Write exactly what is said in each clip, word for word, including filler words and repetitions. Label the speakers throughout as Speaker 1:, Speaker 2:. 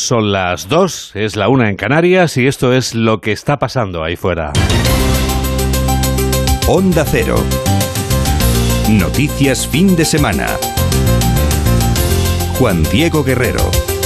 Speaker 1: son las dos, es la una en Canarias y esto es lo que está pasando ahí fuera.
Speaker 2: Onda Cero. Noticias fin de semana. Juan Diego Guerrero.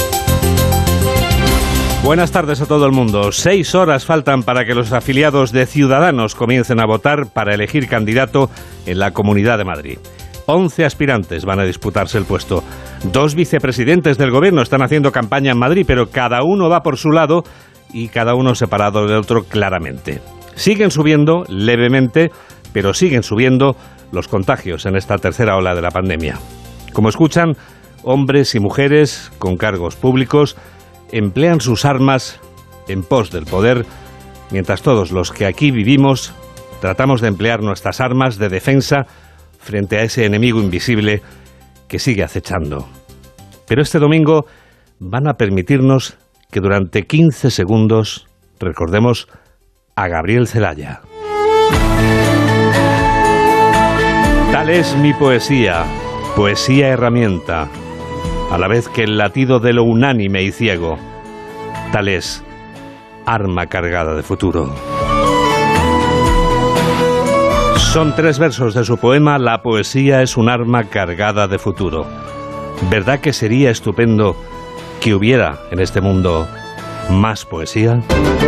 Speaker 1: Buenas tardes a todo el mundo. Seis horas faltan para que los afiliados de Ciudadanos comiencen a votar para elegir candidato en la Comunidad de Madrid. Once aspirantes van a disputarse el puesto. Dos vicepresidentes del gobierno están haciendo campaña en Madrid, pero cada uno va por su lado y cada uno separado del otro claramente. Siguen subiendo levemente, pero siguen subiendo los contagios en esta tercera ola de la pandemia. Como escuchan, hombres y mujeres con cargos públicos emplean sus armas en pos del poder, mientras todos los que aquí vivimos tratamos de emplear nuestras armas de defensa frente a ese enemigo invisible que sigue acechando. Pero este domingo van a permitirnos que durante quince segundos recordemos a Gabriel Celaya. Tal es mi poesía, poesía herramienta, a la vez que el latido de lo unánime y ciego. Tal es arma cargada de futuro. Son tres versos de su poema La poesía es un arma cargada de futuro. ¿Verdad que sería estupendo que hubiera en este mundo más poesía?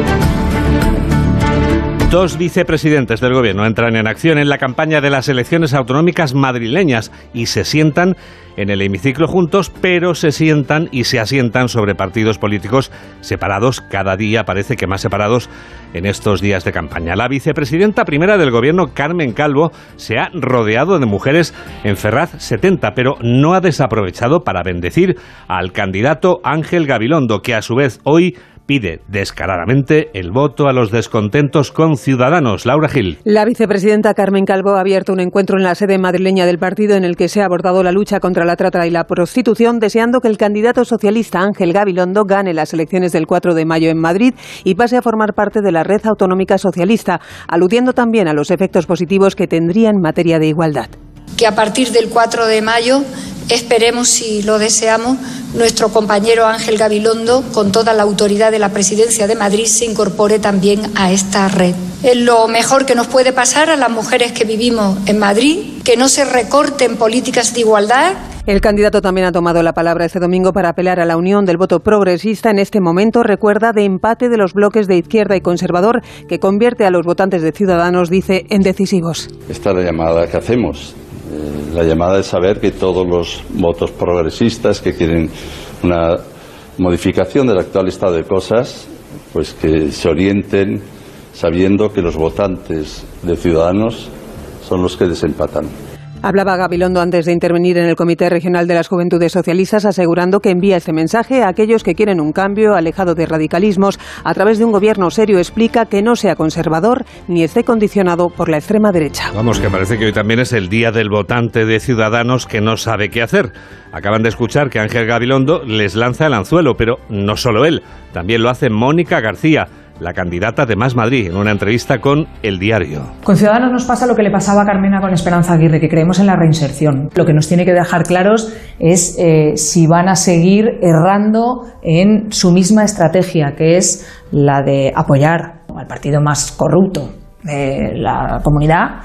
Speaker 1: Dos vicepresidentes del gobierno entran en acción en la campaña de las elecciones autonómicas madrileñas y se sientan en el hemiciclo juntos, pero se sientan y se asientan sobre partidos políticos separados, cada día parece que más separados en estos días de campaña. La vicepresidenta primera del gobierno, Carmen Calvo, se ha rodeado de mujeres en Ferraz setenta, pero no ha desaprovechado para bendecir al candidato Ángel Gabilondo, que a su vez hoy pide descaradamente el voto a los descontentos con Ciudadanos. Laura Gil.
Speaker 3: La vicepresidenta Carmen Calvo ha abierto un encuentro en la sede madrileña del partido en el que se ha abordado la lucha contra la trata y la prostitución, deseando que el candidato socialista Ángel Gabilondo gane las elecciones del cuatro de mayo en Madrid y pase a formar parte de la red autonómica socialista, aludiendo también a los efectos positivos que tendría en materia de igualdad.
Speaker 4: Que a partir del cuatro de mayo esperemos, si lo deseamos, nuestro compañero Ángel Gabilondo, con toda la autoridad de la Presidencia de Madrid, se incorpore también a esta red. Es lo mejor que nos puede pasar a las mujeres que vivimos en Madrid, que no se recorten políticas de igualdad.
Speaker 3: El candidato también ha tomado la palabra este domingo para apelar a la unión del voto progresista en este momento, recuerda, de empate de los bloques de izquierda y conservador, que convierte a los votantes de Ciudadanos, dice, en decisivos.
Speaker 5: Esta es la llamada que hacemos. Eh, la llamada de saber que todos los votos progresistas que quieren una modificación del actual estado de cosas, pues que se orienten sabiendo que los votantes de Ciudadanos son los que desempatan.
Speaker 3: Hablaba Gabilondo antes de intervenir en el Comité Regional de las Juventudes Socialistas, asegurando que envía este mensaje a aquellos que quieren un cambio alejado de radicalismos a través de un gobierno serio. Explica que no sea conservador ni esté condicionado por la extrema derecha.
Speaker 1: Vamos, que parece que hoy también es el día del votante de Ciudadanos que no sabe qué hacer. Acaban de escuchar que Ángel Gabilondo les lanza el anzuelo, pero no solo él, también lo hace Mónica García, la candidata de Más Madrid, en una entrevista con El Diario.
Speaker 6: Con Ciudadanos nos pasa lo que le pasaba a Carmena con Esperanza Aguirre, que creemos en la reinserción. Lo que nos tiene que dejar claros es eh, si van a seguir errando en su misma estrategia, que es la de apoyar al partido más corrupto de la comunidad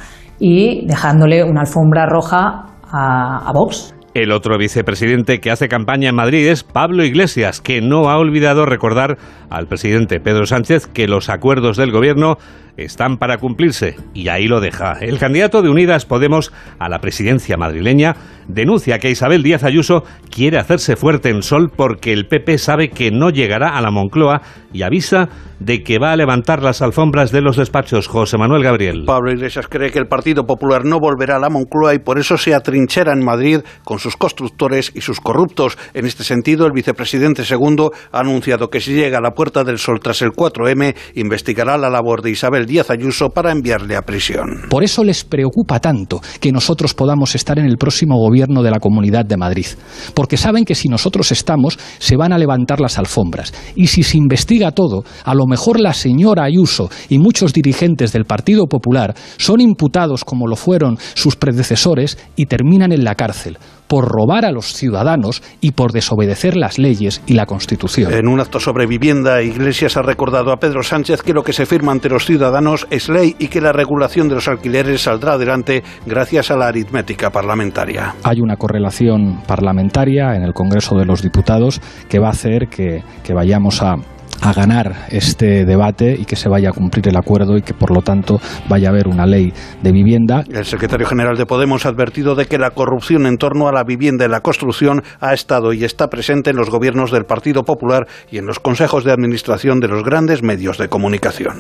Speaker 6: y dejándole una alfombra roja a, a Vox.
Speaker 1: El otro vicepresidente que hace campaña en Madrid es Pablo Iglesias, que no ha olvidado recordar al presidente Pedro Sánchez que los acuerdos del gobierno están para cumplirse, y ahí lo deja. El candidato de Unidas Podemos a la presidencia madrileña denuncia que Isabel Díaz Ayuso quiere hacerse fuerte en Sol porque el P P sabe que no llegará a la Moncloa y avisa de que va a levantar las alfombras de los despachos. José Manuel Gabriel.
Speaker 7: Pablo Iglesias cree que el Partido Popular no volverá a la Moncloa y por eso se atrinchera en Madrid con sus constructores y sus corruptos. En este sentido, el vicepresidente segundo ha anunciado que si llega a la Puerta del Sol tras el cuatro eme, investigará la labor de Isabel Díaz Ayuso para enviarle a prisión.
Speaker 8: Por eso les preocupa tanto que nosotros podamos estar en el próximo gobierno de la Comunidad de Madrid, porque saben que si nosotros estamos, se van a levantar las alfombras, y si se investiga todo, a lo mejor la señora Ayuso y muchos dirigentes del Partido Popular son imputados como lo fueron sus predecesores y terminan en la cárcel. por robar a los ciudadanos y por desobedecer las leyes y la Constitución.
Speaker 7: En un acto sobre vivienda, Iglesias ha recordado a Pedro Sánchez que lo que se firma ante los ciudadanos es ley y que la regulación de los alquileres saldrá adelante gracias a la aritmética parlamentaria.
Speaker 8: Hay una correlación parlamentaria en el Congreso de los Diputados que va a hacer que, que vayamos a a ganar este debate y que se vaya a cumplir el acuerdo y que por lo tanto vaya a haber una ley de vivienda.
Speaker 7: El secretario general de Podemos ha advertido de que la corrupción en torno a la vivienda y la construcción ha estado y está presente en los gobiernos del Partido Popular y en los consejos de administración de los grandes medios de comunicación.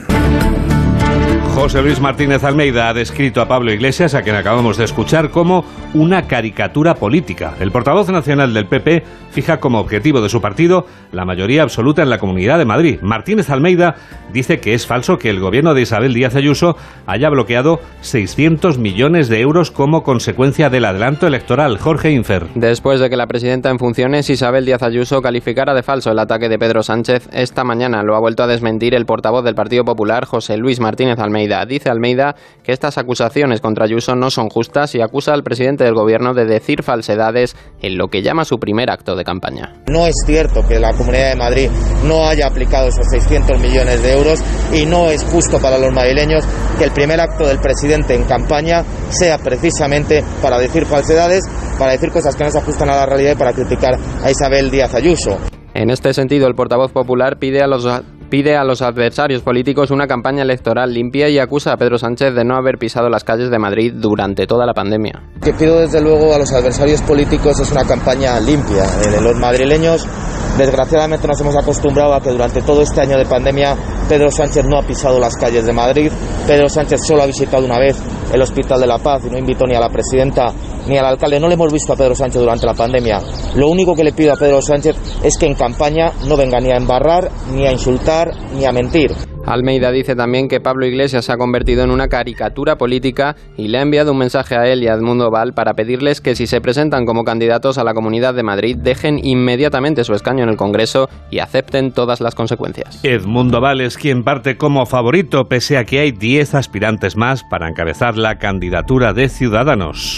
Speaker 1: José Luis Martínez Almeida ha descrito a Pablo Iglesias, a quien acabamos de escuchar, como una caricatura política. El portavoz nacional del P P fija como objetivo de su partido la mayoría absoluta en la Comunidad de Madrid. Martínez Almeida dice que es falso que el gobierno de Isabel Díaz Ayuso haya bloqueado seiscientos millones de euros como consecuencia del adelanto electoral. Jorge Infer.
Speaker 9: Después de que la presidenta en funciones, Isabel Díaz Ayuso, calificara de falso el ataque de Pedro Sánchez, esta mañana lo ha vuelto a desmentir el portavoz del Partido Popular, José Luis Martínez Almeida. Dice Almeida que estas acusaciones contra Ayuso no son justas y acusa al presidente del gobierno de decir falsedades en lo que llama su primer acto de campaña.
Speaker 10: No es cierto que la Comunidad de Madrid no haya aplicado esos seiscientos millones de euros y no es justo para los madrileños que el primer acto del presidente en campaña sea precisamente para decir falsedades, para decir cosas que no se ajustan a la realidad y para criticar a Isabel Díaz Ayuso.
Speaker 9: En este sentido, el portavoz popular pide a los pide a los adversarios políticos una campaña electoral limpia y acusa a Pedro Sánchez de no haber pisado las calles de Madrid durante toda la pandemia.
Speaker 10: Lo que pido desde luego a los adversarios políticos es una campaña limpia. Eh, los madrileños, desgraciadamente, nos hemos acostumbrado a que durante todo este año de pandemia Pedro Sánchez no ha pisado las calles de Madrid. Pedro Sánchez solo ha visitado una vez el Hospital de la Paz y no invitó ni a la presidenta ni al alcalde. No le hemos visto a Pedro Sánchez durante la pandemia. Lo único que le pido a Pedro Sánchez es que en campaña no venga ni a embarrar, ni a insultar, ni a mentir.
Speaker 9: Almeida dice también que Pablo Iglesias se ha convertido en una caricatura política y le ha enviado un mensaje a él y a Edmundo Val para pedirles que si se presentan como candidatos a la Comunidad de Madrid dejen inmediatamente su escaño en el Congreso y acepten todas las consecuencias.
Speaker 1: Edmundo Val es quien parte como favorito, pese a que hay diez aspirantes más para encabezar la candidatura de Ciudadanos.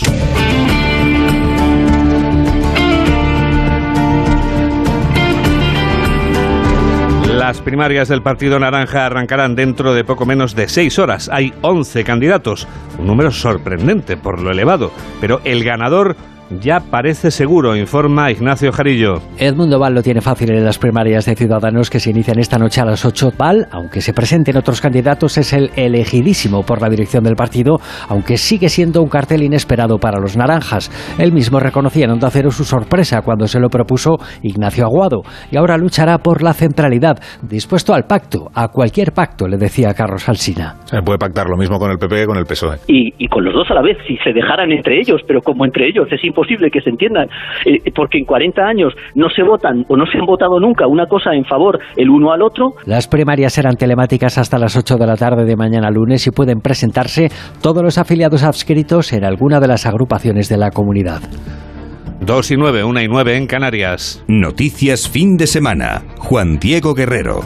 Speaker 1: Las primarias del Partido Naranja arrancarán dentro de poco menos de seis horas. Hay once candidatos, un número sorprendente por lo elevado, pero el ganador ya parece seguro, informa Ignacio Jarillo.
Speaker 11: Edmundo Val lo tiene fácil en las primarias de Ciudadanos que se inician esta noche a las ocho. Val, aunque se presenten otros candidatos, es el elegidísimo por la dirección del partido, aunque sigue siendo un cartel inesperado para los naranjas. Él mismo reconocía en Onda Cero su sorpresa cuando se lo propuso Ignacio Aguado, y ahora luchará por la centralidad, dispuesto al pacto, a cualquier pacto, le decía Carlos Alsina.
Speaker 12: Se puede pactar lo mismo con el P P que con el P S O E.
Speaker 13: Y, y con los dos a la vez, si se dejaran entre ellos, pero como entre ellos es imposible que se entiendan, eh, porque en cuarenta años no se votan o no se han votado nunca una cosa en favor el uno al otro.
Speaker 11: Las primarias serán telemáticas hasta las ocho de la tarde de mañana lunes y pueden presentarse todos los afiliados adscritos en alguna de las agrupaciones de la comunidad.
Speaker 1: Dos y nueve, una y nueve en Canarias.
Speaker 2: Noticias fin de semana. Juan Diego Guerrero.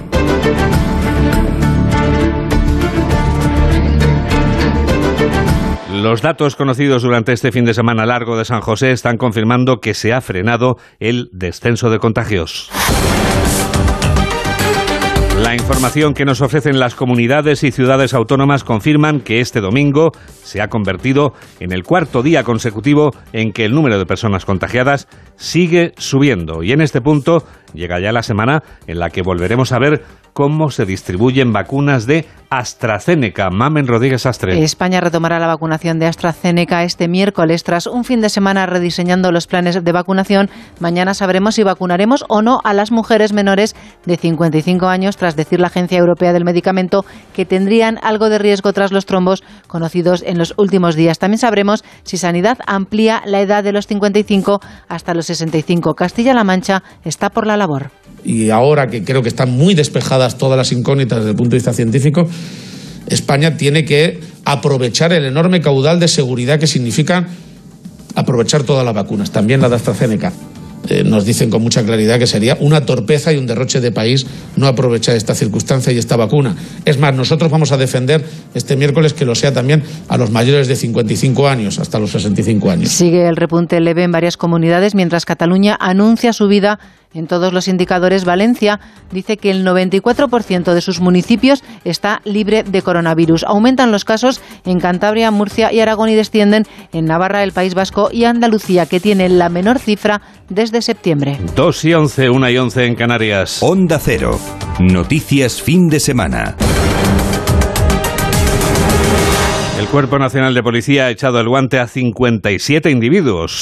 Speaker 1: Los datos conocidos durante este fin de semana largo de San José están confirmando que se ha frenado el descenso de contagios. La información que nos ofrecen las comunidades y ciudades autónomas confirman que este domingo se ha convertido en el cuarto día consecutivo en que el número de personas contagiadas sigue subiendo. Y en este punto llega ya la semana en la que volveremos a ver cómo se distribuyen vacunas de AstraZeneca. Mamen Rodríguez Astre.
Speaker 14: España retomará la vacunación de AstraZeneca este miércoles. Tras un fin de semana rediseñando los planes de vacunación, mañana sabremos si vacunaremos o no a las mujeres menores de cincuenta y cinco años, tras decir la Agencia Europea del Medicamento que tendrían algo de riesgo tras los trombos conocidos en los últimos días. También sabremos si Sanidad amplía la edad de los cincuenta y cinco hasta los sesenta y cinco. Castilla-La Mancha está por la labor.
Speaker 15: Y ahora que creo que están muy despejadas todas las incógnitas desde el punto de vista científico, España tiene que aprovechar el enorme caudal de seguridad que significa aprovechar todas las vacunas, también la de AstraZeneca. eh, nos dicen con mucha claridad que sería una torpeza y un derroche de país no aprovechar esta circunstancia y esta vacuna. Es más, nosotros vamos a defender este miércoles que lo sea también a los mayores de cincuenta y cinco años, hasta los sesenta y cinco años.
Speaker 14: Sigue el repunte leve en varias comunidades, mientras Cataluña anuncia subida en todos los indicadores. Valencia dice que el noventa y cuatro por ciento de sus municipios está libre de coronavirus. Aumentan los casos en Cantabria, Murcia y Aragón y descienden en Navarra, el País Vasco y Andalucía, que tiene la menor cifra desde septiembre.
Speaker 1: dos y once, una y once en Canarias.
Speaker 2: Onda Cero. Noticias fin de semana.
Speaker 1: El Cuerpo Nacional de Policía ha echado el guante a cincuenta y siete individuos.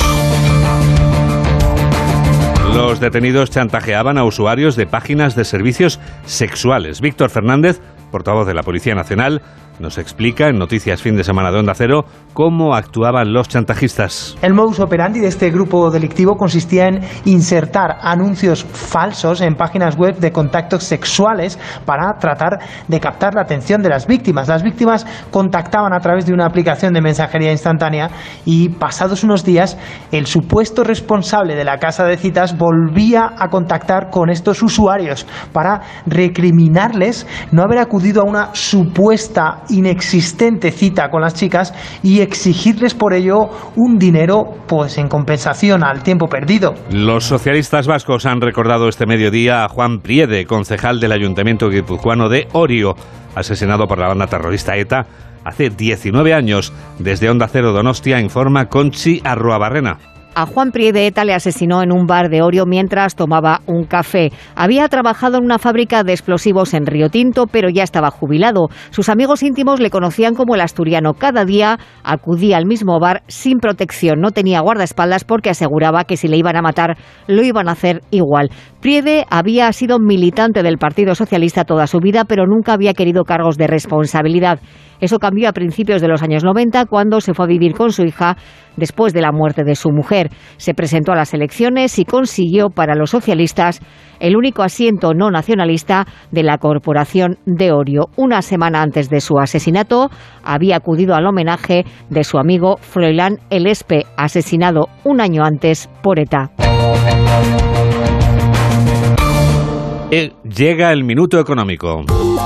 Speaker 1: Los detenidos chantajeaban a usuarios de páginas de servicios sexuales. Víctor Fernández, portavoz de la Policía Nacional, nos explica en Noticias Fin de Semana de Onda Cero cómo actuaban los chantajistas.
Speaker 16: El modus operandi de este grupo delictivo consistía en insertar anuncios falsos en páginas web de contactos sexuales para tratar de captar la atención de las víctimas. Las víctimas contactaban a través de una aplicación de mensajería instantánea y, pasados unos días, el supuesto responsable de la casa de citas volvía a contactar con estos usuarios para recriminarles no haber acudido a una supuesta inexistente cita con las chicas y exigirles por ello un dinero, pues en compensación al tiempo perdido.
Speaker 1: Los socialistas vascos han recordado este mediodía a Juan Priede, concejal del Ayuntamiento guipuzcoano de Orio, asesinado por la banda terrorista ETA hace diecinueve años. Desde Onda Cero Donostia informa Conchi Arruabarrena.
Speaker 17: A Juan Priede ETA le asesinó en un bar de Orio mientras tomaba un café. Había trabajado en una fábrica de explosivos en Río Tinto, pero ya estaba jubilado. Sus amigos íntimos le conocían como el asturiano. Cada día acudía al mismo bar sin protección. No tenía guardaespaldas porque aseguraba que si le iban a matar, lo iban a hacer igual. Priede había sido militante del Partido Socialista toda su vida, pero nunca había querido cargos de responsabilidad. Eso cambió a principios de los años noventa, cuando se fue a vivir con su hija después de la muerte de su mujer. Se presentó a las elecciones y consiguió para los socialistas el único asiento no nacionalista de la Corporación de Orio. Una semana antes de su asesinato, había acudido al homenaje de su amigo Froilán Elespe, asesinado un año antes por ETA.
Speaker 1: Llega el minuto económico.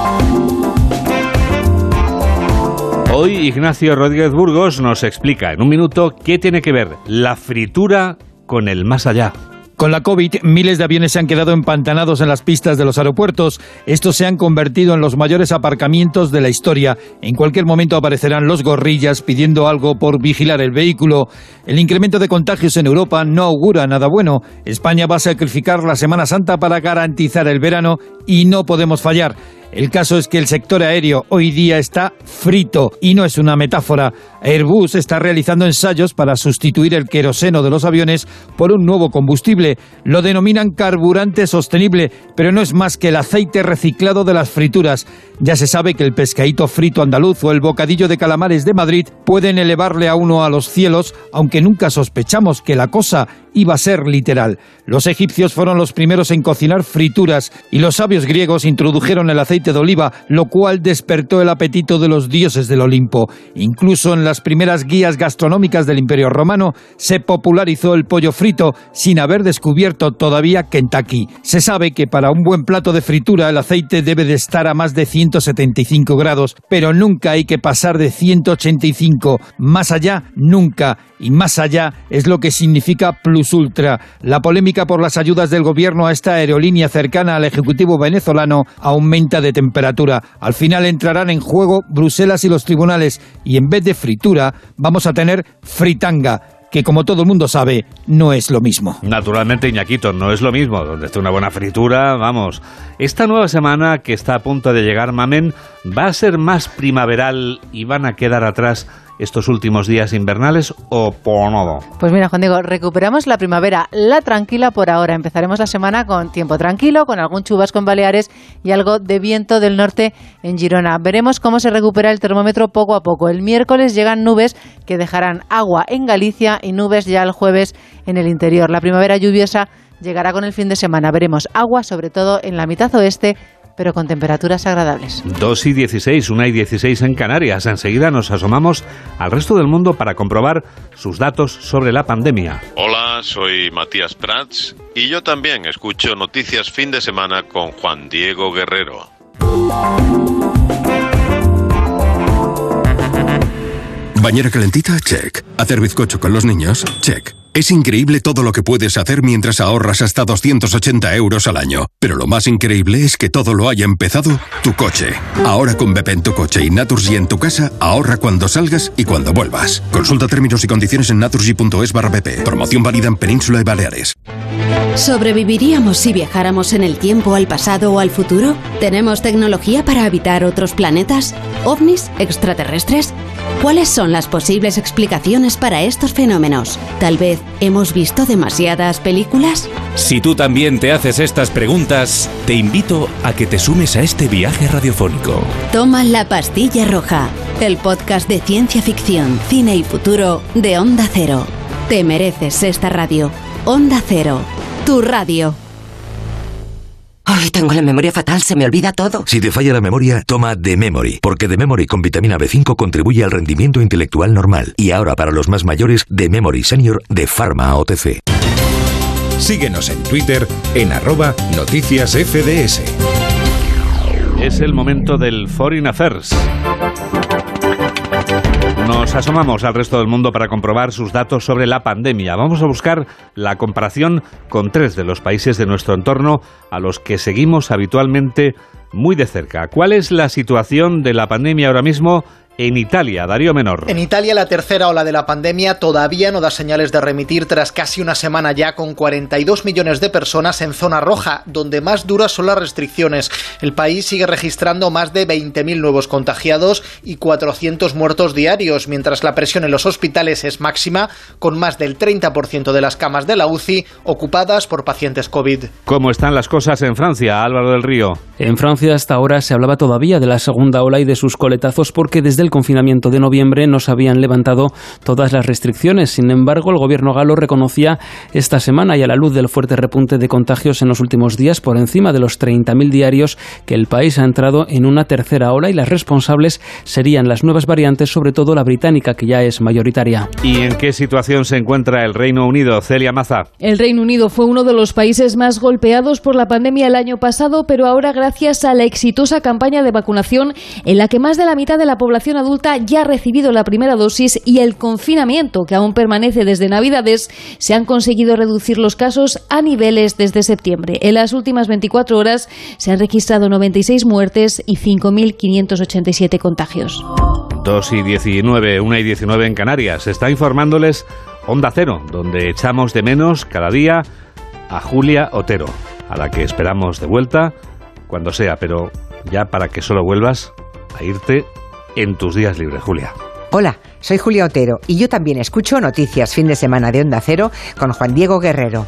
Speaker 1: Hoy Ignacio Rodríguez Burgos nos explica en un minuto qué tiene que ver la fritura con el más allá.
Speaker 18: Con la COVID, miles de aviones se han quedado empantanados en las pistas de los aeropuertos. Estos se han convertido en los mayores aparcamientos de la historia. En cualquier momento aparecerán los gorrillas pidiendo algo por vigilar el vehículo. El incremento de contagios en Europa no augura nada bueno. España va a sacrificar la Semana Santa para garantizar el verano y no podemos fallar. El caso es que el sector aéreo hoy día está frito y no es una metáfora. Airbus está realizando ensayos para sustituir el queroseno de los aviones por un nuevo combustible. Lo denominan carburante sostenible, pero no es más que el aceite reciclado de las frituras. Ya se sabe que el pescadito frito andaluz o el bocadillo de calamares de Madrid pueden elevarle a uno a los cielos, aunque nunca sospechamos que la cosa iba a ser literal. Los egipcios fueron los primeros en cocinar frituras y los sabios griegos introdujeron el aceite de oliva, lo cual despertó el apetito de los dioses del Olimpo. Incluso en las primeras guías gastronómicas del Imperio Romano se popularizó el pollo frito sin haber descubierto todavía Kentucky. Se sabe que para un buen plato de fritura el aceite debe de estar a más de ciento setenta y cinco grados, pero nunca hay que pasar de ciento ochenta y cinco. Más allá, nunca. Y más allá es lo que significa plus ultra. La polémica por las ayudas del gobierno a esta aerolínea cercana al ejecutivo venezolano aumenta de temperatura. Al final entrarán en juego Bruselas y los tribunales y en vez de fritura vamos a tener fritanga, que como todo el mundo sabe, no es lo mismo.
Speaker 1: Naturalmente, Iñaquito, no es lo mismo. Donde esté una buena fritura, vamos. Esta nueva semana que está a punto de llegar, Mamen, va a ser más primaveral y van a quedar atrás estos últimos días invernales o por nada.
Speaker 14: Pues mira, Juan Diego, recuperamos la primavera, la tranquila por ahora. Empezaremos la semana con tiempo tranquilo, con algún chubasco en Baleares y algo de viento del norte en Girona. Veremos cómo se recupera el termómetro poco a poco. El miércoles llegan nubes que dejarán agua en Galicia y nubes ya el jueves en el interior. La primavera lluviosa llegará con el fin de semana. Veremos agua, sobre todo en la mitad oeste, pero con temperaturas agradables.
Speaker 1: dos y dieciséis, una y dieciséis en Canarias. Enseguida nos asomamos al resto del mundo para comprobar sus datos sobre la pandemia.
Speaker 19: Hola, Hola, soy Matías Prats y yo también escucho Noticias Fin de Semana con Juan Diego Guerrero.
Speaker 20: ¿Bañera calentita? Check. ¿Hacer bizcocho con los niños? Check. Es increíble todo lo que puedes hacer mientras ahorras hasta doscientos ochenta euros al año. Pero lo más increíble es que todo lo haya empezado tu coche. Ahora con Bepe en tu coche y Naturgy en tu casa, ahorra cuando salgas y cuando vuelvas. Consulta términos y condiciones en naturgy punto es barra Bepe. Promoción válida en Península y Baleares.
Speaker 21: ¿Sobreviviríamos si viajáramos en el tiempo, al pasado o al futuro? ¿Tenemos tecnología para habitar otros planetas? ¿Ovnis? ¿Extraterrestres? ¿Cuáles son las posibles explicaciones para estos fenómenos? Tal vez ¿hemos visto demasiadas películas?
Speaker 2: Si tú también te haces estas preguntas, te invito a que te sumes a este viaje radiofónico.
Speaker 21: Toma la pastilla roja, el podcast de ciencia ficción, cine y futuro de Onda Cero. Te mereces esta radio. Onda Cero, tu radio.
Speaker 22: Ay, tengo la memoria fatal, se me olvida todo.
Speaker 23: Si te falla la memoria, toma The Memory, porque The Memory con vitamina B cinco contribuye al rendimiento intelectual normal. Y ahora para los más mayores, The Memory Senior de Pharma O T C.
Speaker 2: Síguenos en Twitter en arroba noticias F D S.
Speaker 1: Es el momento del Foreign Affairs. Nos asomamos al resto del mundo para comprobar sus datos sobre la pandemia. Vamos a buscar la comparación con tres de los países de nuestro entorno a los que seguimos habitualmente muy de cerca. ¿Cuál es la situación de la pandemia ahora mismo en Italia? Darío Menor.
Speaker 24: En Italia, la tercera ola de la pandemia todavía no da señales de remitir tras casi una semana ya, con cuarenta y dos millones de personas en zona roja, donde más duras son las restricciones. El país sigue registrando más de veinte mil nuevos contagiados y cuatrocientos muertos diarios, mientras la presión en los hospitales es máxima, con más del treinta por ciento de las camas de la U C I ocupadas por pacientes COVID.
Speaker 1: ¿Cómo están las cosas en Francia, Álvaro del Río?
Speaker 25: En Francia hasta ahora se hablaba todavía de la segunda ola y de sus coletazos, porque desde el confinamiento de noviembre no se habían levantado todas las restricciones. Sin embargo, el gobierno galo reconocía esta semana, y a la luz del fuerte repunte de contagios en los últimos días, por encima de los treinta mil diarios, que el país ha entrado en una tercera ola y las responsables serían las nuevas variantes, sobre todo la británica, que ya es mayoritaria.
Speaker 1: ¿Y en qué situación se encuentra el Reino Unido? Celia Maza.
Speaker 26: El Reino Unido fue uno de los países más golpeados por la pandemia el año pasado, pero ahora, gracias a la exitosa campaña de vacunación en la que más de la mitad de la población adulta ya ha recibido la primera dosis, y el confinamiento que aún permanece desde Navidades, se han conseguido reducir los casos a niveles desde septiembre. En las últimas veinticuatro horas se han registrado noventa y seis muertes y cinco mil quinientos ochenta y siete contagios.
Speaker 1: dos y diecinueve, una y diecinueve en Canarias. Está informándoles Onda Cero, donde echamos de menos cada día a Julia Otero, a la que esperamos de vuelta cuando sea, pero ya para que solo vuelvas a irte en tus días libres, Julia.
Speaker 27: Hola, soy Julia Otero y yo también escucho Noticias Fin de Semana de Onda Cero con Juan Diego Guerrero.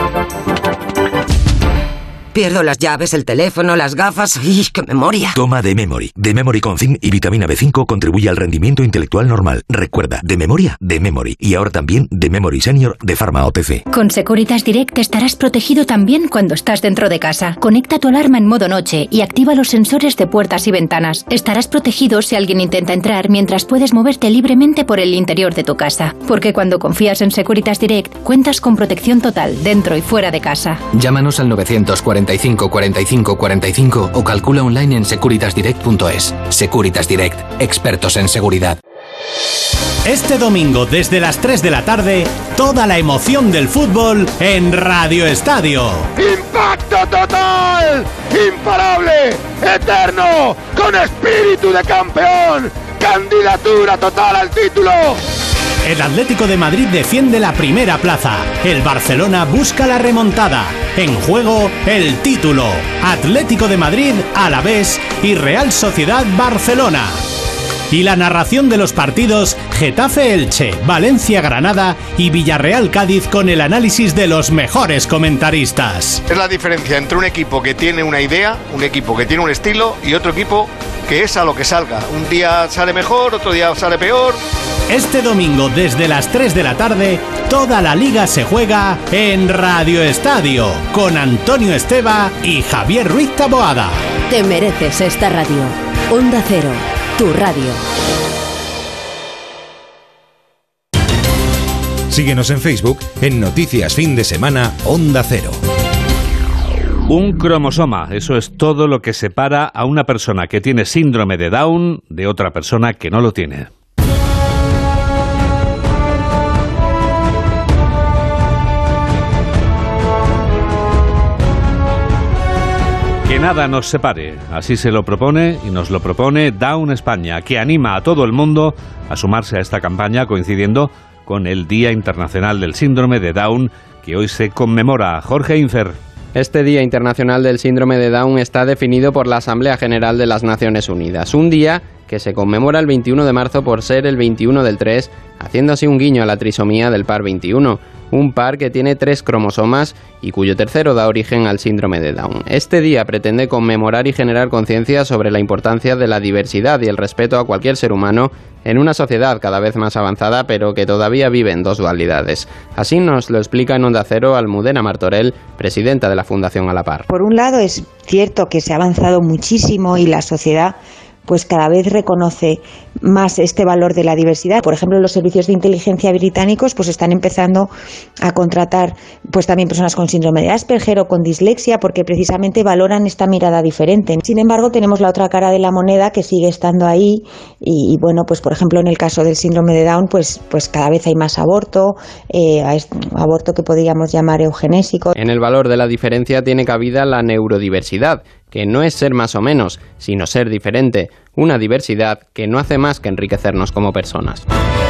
Speaker 22: Pierdo las llaves, el teléfono, las gafas. ¡Ay, qué memoria!
Speaker 23: Toma The Memory. The Memory con zinc y vitamina B cinco contribuye al rendimiento intelectual normal. Recuerda, de memoria, The Memory. Y ahora también The Memory Senior de Pharma O T C.
Speaker 28: Con Securitas Direct estarás protegido también cuando estás dentro de casa. Conecta tu alarma en modo noche y activa los sensores de puertas y ventanas. Estarás protegido si alguien intenta entrar, mientras puedes moverte libremente por el interior de tu casa. Porque cuando confías en Securitas Direct, cuentas con protección total dentro y fuera de casa.
Speaker 29: Llámanos al novecientos cuarenta y cinco, cuarenta y cinco, cuarenta y cinco o calcula online en securitas direct punto es. Securitas Direct, expertos en seguridad.
Speaker 30: Este domingo desde las tres de la tarde, toda la emoción del fútbol en Radio Estadio.
Speaker 31: ¡Impacto total! ¡Imparable! ¡Eterno! ¡Con espíritu de campeón! ¡Candidatura total al título!
Speaker 30: El Atlético de Madrid defiende la primera plaza. El Barcelona busca la remontada. En juego, el título. Atlético de Madrid, Alavés y Real Sociedad Barcelona. Y la narración de los partidos Getafe-Elche, Valencia-Granada y Villarreal-Cádiz, con el análisis de los mejores comentaristas.
Speaker 31: Es la diferencia entre un equipo que tiene una idea, un equipo que tiene un estilo, y otro equipo que es a lo que salga. Un día sale mejor, otro día sale peor.
Speaker 30: Este domingo desde las tres de la tarde, toda la liga se juega en Radio Estadio, con Antonio Esteba y Javier Ruiz Taboada.
Speaker 21: Te mereces esta radio. Onda Cero, tu radio.
Speaker 3: Síguenos en Facebook en Noticias Fin de Semana Onda Cero.
Speaker 1: Un cromosoma, eso es todo lo que separa a una persona que tiene síndrome de Down de otra persona que no lo tiene. Que nada nos separe, así se lo propone y nos lo propone Down España, que anima a todo el mundo a sumarse a esta campaña coincidiendo con el Día Internacional del Síndrome de Down, que hoy se conmemora. Jorge Infer.
Speaker 4: Este Día Internacional del Síndrome de Down está definido por la Asamblea General de las Naciones Unidas, un día que se conmemora el veintiuno de marzo por ser el veintiuno del tres, haciendo así un guiño a la trisomía del par veintiuno, un par que tiene tres cromosomas y cuyo tercero da origen al síndrome de Down. Este día pretende conmemorar y generar conciencia sobre la importancia de la diversidad y el respeto a cualquier ser humano en una sociedad cada vez más avanzada, pero que todavía vive en dos dualidades. Así nos lo explica en Onda Cero Almudena Martorell, presidenta de la Fundación A la Par.
Speaker 5: Por un lado, es cierto que se ha avanzado muchísimo y la sociedad pues cada vez reconoce más este valor de la diversidad. Por ejemplo, los servicios de inteligencia británicos pues están empezando a contratar pues también personas con síndrome de Asperger o con dislexia, porque precisamente valoran esta mirada diferente. Sin embargo, tenemos la otra cara de la moneda que sigue estando ahí y, y bueno, pues por ejemplo en el caso del síndrome de Down pues, pues cada vez hay más aborto, eh, aborto que podríamos llamar eugenésico.
Speaker 4: En el valor de la diferencia tiene cabida la neurodiversidad, que no es ser más o menos, sino ser diferente, una diversidad que no hace más que enriquecernos como personas.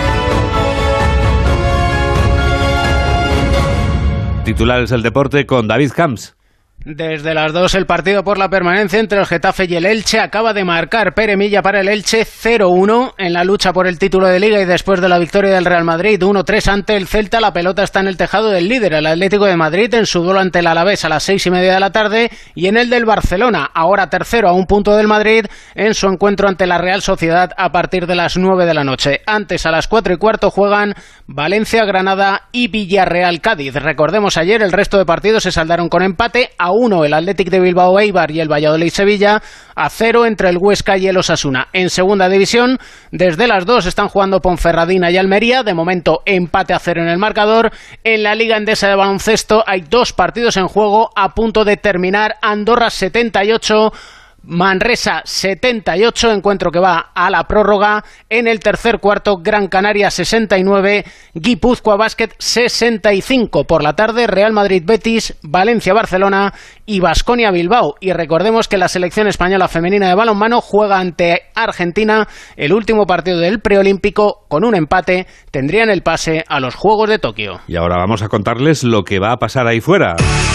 Speaker 1: Titulares del deporte con David Camps.
Speaker 6: Desde las dos, el partido por la permanencia entre el Getafe y el Elche acaba de marcar Pere Milla para el Elche cero uno en la lucha por el título de Liga, y después de la victoria del Real Madrid uno tres ante el Celta, la pelota está en el tejado del líder, el Atlético de Madrid, en su duelo ante el Alavés a las seis y media de la tarde, y en el del Barcelona, ahora tercero a un punto del Madrid, en su encuentro ante la Real Sociedad a partir de las nueve de la noche. Antes, a las cuatro y cuarto, juegan Valencia, Granada y Villarreal, Cádiz. Recordemos, ayer el resto de partidos se saldaron con empate a uno el Athletic de Bilbao Eibar y el Valladolid Sevilla, a cero entre el Huesca y el Osasuna. En segunda división, desde las dos están jugando Ponferradina y Almería, de momento empate a cero en el marcador. En la Liga Endesa de Baloncesto hay dos partidos en juego a punto de terminar. Andorra setenta y ocho, Manresa setenta y ocho, encuentro que va a la prórroga. En el tercer cuarto, Gran Canaria sesenta y nueve, Guipúzcoa Basket sesenta y cinco. Por la tarde, Real Madrid Betis, Valencia Barcelona y Baskonia Bilbao. Y recordemos que la selección española femenina de balonmano juega ante Argentina el último partido del preolímpico. Con un empate tendrían el pase a los Juegos de Tokio.
Speaker 1: Y ahora vamos a contarles lo que va a pasar ahí fuera.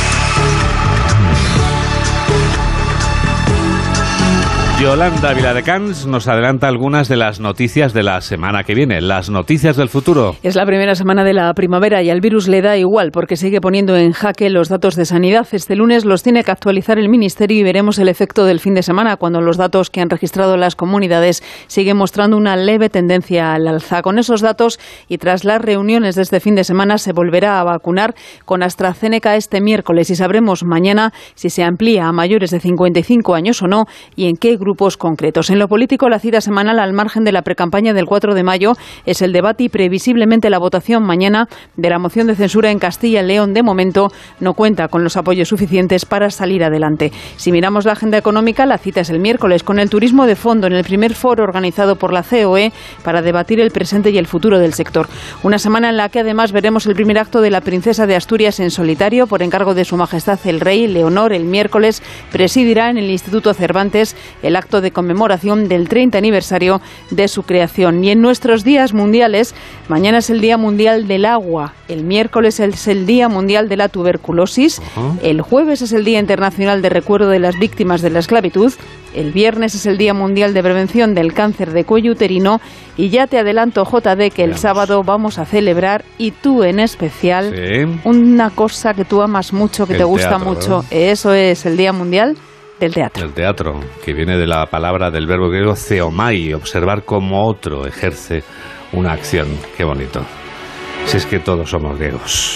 Speaker 1: Yolanda Viladecans nos adelanta algunas de las noticias de la semana que viene, las noticias del futuro.
Speaker 7: Es la primera semana de la primavera y al virus le da igual porque sigue poniendo en jaque los datos de sanidad. Este lunes los tiene que actualizar el Ministerio y veremos el efecto del fin de semana, cuando los datos que han registrado las comunidades siguen mostrando una leve tendencia al alza. Con esos datos y tras las reuniones de este fin de semana se volverá a vacunar con AstraZeneca este miércoles y sabremos mañana si se amplía a mayores de cincuenta y cinco años o no y en qué grupo grupos concretos. En lo político, la cita semanal al margen de la precampaña del cuatro de mayo es el debate y previsiblemente la votación mañana de la moción de censura en Castilla y León. De momento no cuenta con los apoyos suficientes para salir adelante. Si miramos la agenda económica, la cita es el miércoles con el turismo de fondo en el primer foro organizado por la C O E para debatir el presente y el futuro del sector. Una semana en la que además veremos el primer acto de la princesa de Asturias en solitario por encargo de Su Majestad el Rey Leonor. El miércoles presidirá en el Instituto Cervantes el acto de conmemoración del treinta aniversario de su creación. Y en nuestros días mundiales, mañana es el Día Mundial del Agua, el miércoles es el Día Mundial de la Tuberculosis, uh-huh. el jueves es el Día Internacional de Recuerdo de las Víctimas de la Esclavitud, el viernes es el Día Mundial de Prevención del Cáncer de Cuello Uterino y ya te adelanto, J D, que el sábado vamos a celebrar, y tú en especial, sí. una cosa que tú amas mucho, que el te gusta teatro, mucho, ¿verdad? Eso es el Día Mundial del Teatro.
Speaker 1: El teatro, que viene de la palabra del verbo griego theomai, observar cómo otro ejerce una acción. Qué bonito. Si es que todos somos griegos.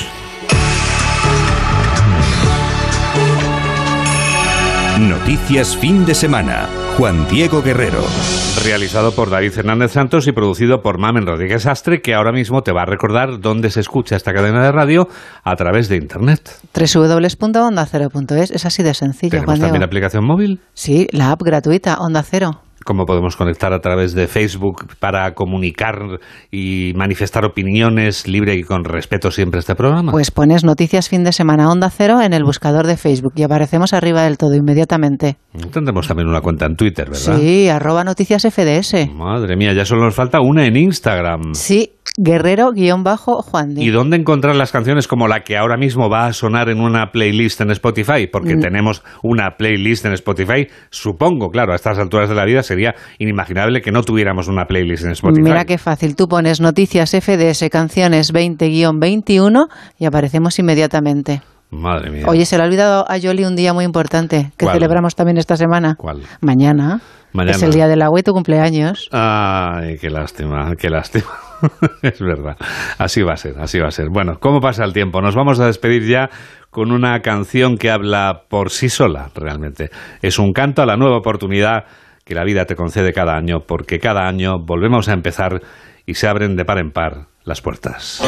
Speaker 3: Noticias fin de semana.
Speaker 2: Juan Diego Guerrero.
Speaker 1: Realizado por David Fernández Santos y producido por Mamen Rodríguez Astre, que ahora mismo te va a recordar dónde se escucha esta cadena de radio a través de Internet.
Speaker 8: doble u doble u doble u punto onda cero punto es, es así de sencillo.
Speaker 1: ¿Tenemos también aplicación móvil?
Speaker 8: Sí, la app gratuita, Onda Cero.
Speaker 1: ¿Cómo podemos conectar a través de Facebook para comunicar y manifestar opiniones libre y con respeto siempre a este programa?
Speaker 8: Pues pones Noticias Fin de Semana Onda Cero en el buscador de Facebook y aparecemos arriba del todo inmediatamente.
Speaker 1: Tendremos también una cuenta en Twitter, ¿verdad?
Speaker 8: Sí, arroba Noticias F D S.
Speaker 1: Madre mía, ya solo nos falta una en Instagram.
Speaker 8: Sí, Guerrero-Juan Di.
Speaker 1: ¿Y dónde encontrar las canciones como la que ahora mismo va a sonar en una playlist en Spotify? Porque mm. tenemos una playlist en Spotify. Supongo, claro, a estas alturas de la vida sería inimaginable que no tuviéramos una playlist en Spotify.
Speaker 8: Mira qué fácil. Tú pones Noticias F D S Canciones veinte veintiuno y aparecemos inmediatamente.
Speaker 1: Madre mía.
Speaker 8: Oye, se le ha olvidado a Yoli un día muy importante que
Speaker 1: ¿Cuál?
Speaker 8: Celebramos también esta semana.
Speaker 1: ¿Cuál?
Speaker 8: Mañana.
Speaker 1: Mañana.
Speaker 8: Es el día del agua y tu cumpleaños.
Speaker 1: Ay, qué lástima, qué lástima. Es verdad. Así va a ser, así va a ser. Bueno, ¿cómo pasa el tiempo? Nos vamos a despedir ya con una canción que habla por sí sola, realmente. Es un canto a la nueva oportunidad que la vida te concede cada año, porque cada año volvemos a empezar y se abren de par en par las puertas.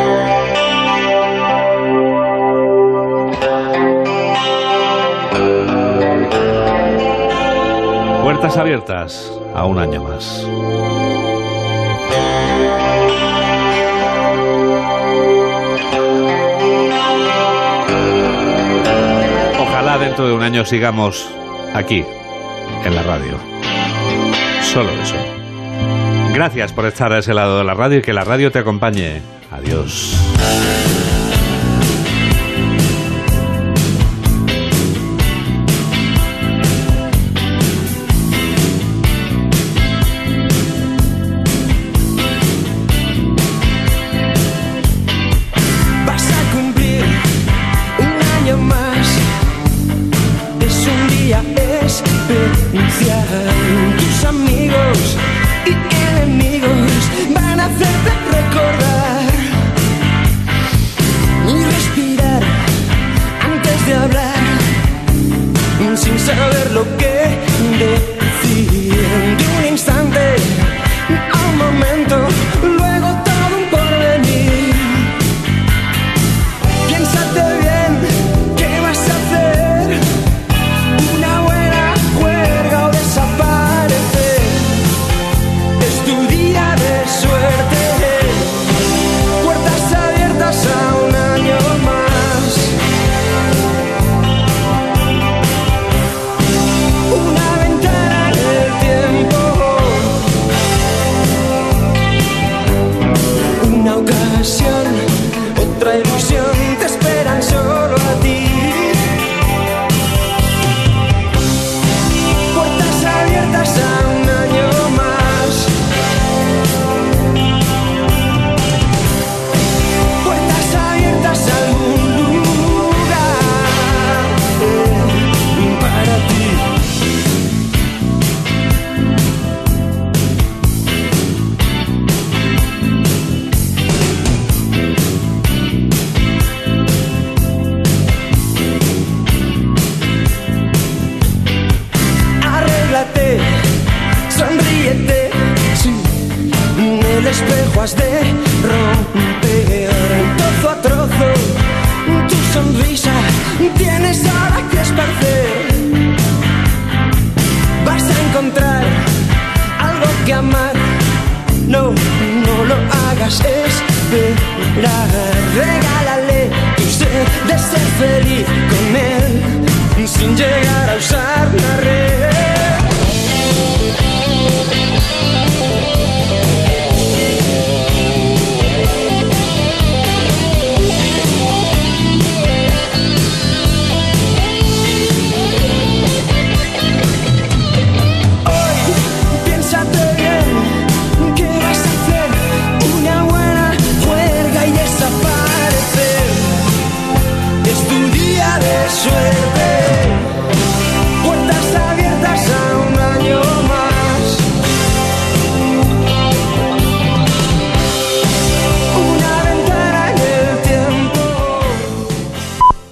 Speaker 1: Puertas abiertas a un año más. Ojalá dentro de un año sigamos aquí, en la radio. Solo eso. Gracias por estar a ese lado de la radio y que la radio te acompañe. Adiós.
Speaker 9: Tus amigos y enemigos van a hacerte recordar y respirar antes de hablar sin saber lo que